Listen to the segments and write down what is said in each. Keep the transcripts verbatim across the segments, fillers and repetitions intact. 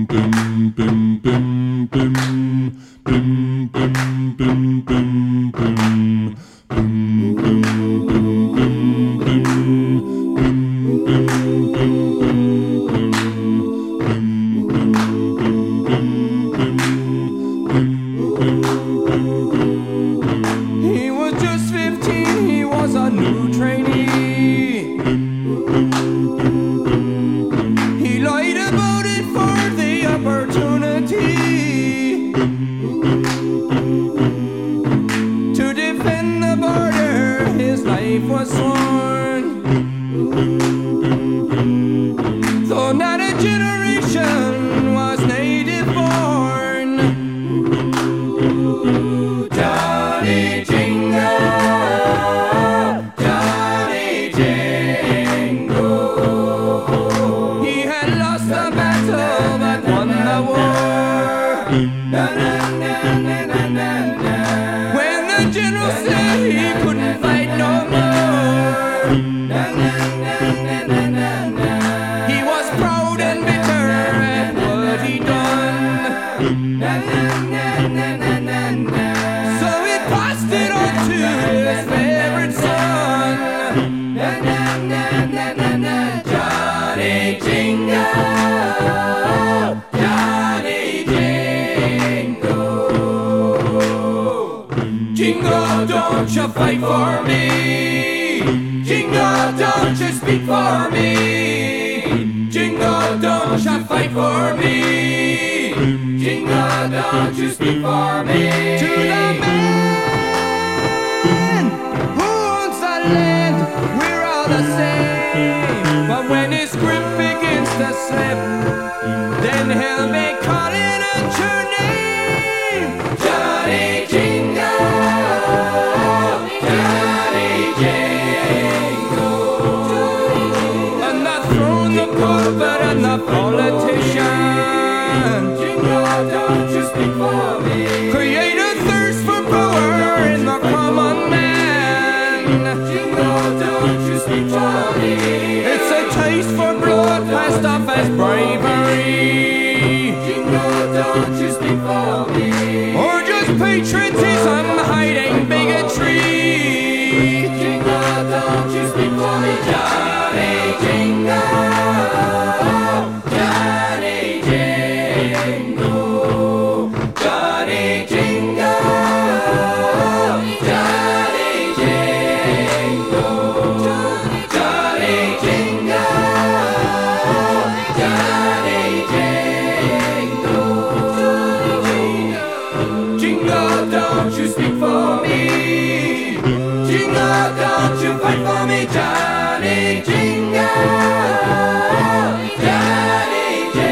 He was just fifteen, he was a new trainee. He lied about it for the opportunity to defend the border, his life was sworn. Though not a generation was native born. Johnny Jingle, Johnny Jingle. He had lost the battle but won the war. Na, na, na, na, na, na, na. When the general said he couldn't fight no more. Na, na, na, na, na, na, na. He was proud and bitter at what he done. Na, na, na, na, na, na, na. So he passed it on to his favorite son. Na, na, na, na, na, na. Johnny Jingle, Johnny Jingle. Jingle, don't you fight for me. Jingle, don't you speak for me. Jingle, don't you fight for me. Jingle, don't you speak for me. To the man who owns the land, we're all the same. But when his grip begins to slip, then he'll be calling out your name. Johnny Jingle, Johnny Jingle. And the throne, the pulpit, and the politician. Jingle, don't you speak for me. Create a thirst for power in the common man. Jingle, don't you speak for me. It's a taste for blood passed off as bravery. Jingle, don't you speak for me. Or just patriotism hiding bigotry. Jingle, don't you speak for me. Johnny Jingle, Johnny Jingle. Johnny Jingle, Johnny Jingle. Johnny Jingle, Johnny Jingle. Jingle, don't you speak for me. Jingle, don't you fight for me. Johnny Jingle, Johnny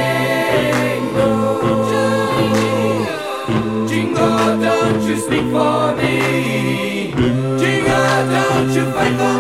Jingle. Jingle, don't you speak for me. Jingle, don't you fight for me.